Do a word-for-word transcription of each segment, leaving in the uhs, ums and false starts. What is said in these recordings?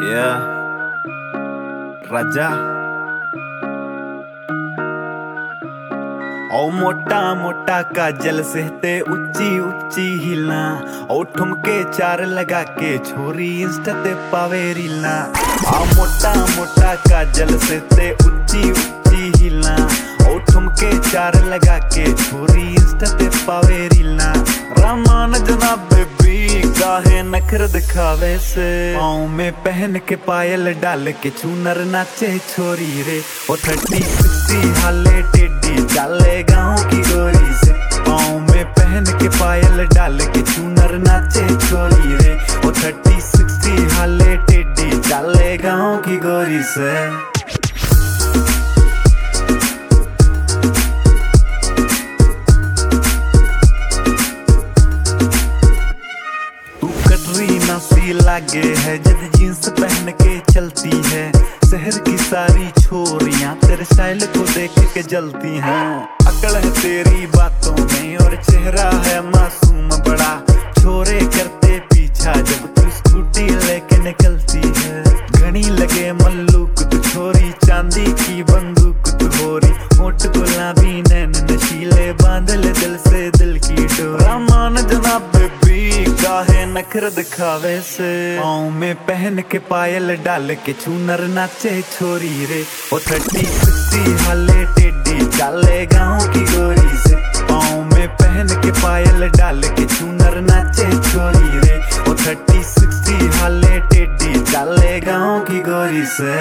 Yeah, राजा ओ मोटा मोटा काजल सेहते उच्ची उच्ची हिलना ओ ठुमके चार लगा के छोरी इंस्टा ते पावे रीलना। आ मोटा मोटा काजल सेहते उच्ची उच्ची हिलना ओ ठुमके चार लगा के छोरी इंस्टा ते पावे रीलना। रामान जनाब बेबी काहे नखर दिखावे से पाँव में पहन के पायल डाल के चूनर नाचे छोरी रे। ओ थर्टी सिक्सटी हाले टेडी चाले गाँव की गोरी से पाँव में पहन के पायल डाल के चूनर नाचे छोरी रे। ओ थर्टी सिक्सटी हाले टेडी चाले गाँव की गोरी से। कटरीना सी लागे है जब जींस पहन के चलती है। शहर की सारी छोरियां तेरे स्टाइल को देख के जलती हैं। अकड़ है तेरी बातों में और चेहरा है मासूम बड़ा। छोरे करते पीछा जब तू स्कूटी लेके निकलती है। घनी लगे मल्लूक तू छोरी चांदी की बंदूक तू होरी। होठ गुलाबी नैन नशीले बांधल दिल से दिल की डोरा। मान जनाब बेबी काहे नखर दिखावे से पाँव में पहन के पायल डाल के चूनर नाचे छोरी रे। ओ थर्टी सिक्सटी हाले टेडी चाले गाँव की गोरी से पाँव में पहन के पायल डाल के चूनर नाचे छोरी रे। ओ थर्टी सिक्सटी हाले टेडी चाले गाँव की गोरी से।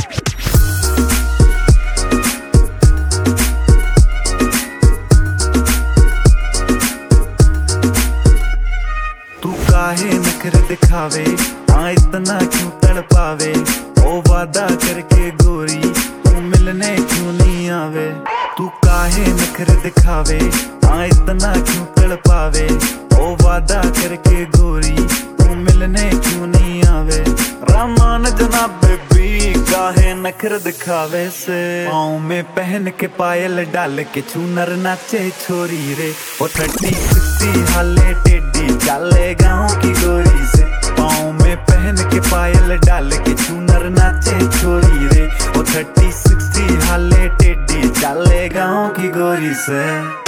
काहे नखर दिखावे हाँ इतना क्यों तड़पावे। ओ वादा करके गोरी तू मिलने क्यों नहीं आवे। तू काहे नखर दिखावे हाँ इतना क्यों तड़पावे। ओ वादा करके गोरी तू मिलने क्यों नहीं आवे। रामान जनाब बेबी काहे नखर दिखावे से पाँव में पहन के पायल डाल के चूनर नाचे छोरी रे। ओ थर्टी सिक्सटी हाले टेडी चाले गाँव की गोरी से पाँव में पहन के पायल डाल के चूनर नाचे छोरी रे। ओ थर्टी सिक्सटी हाले टेडी चाले गाँव की गोरी से।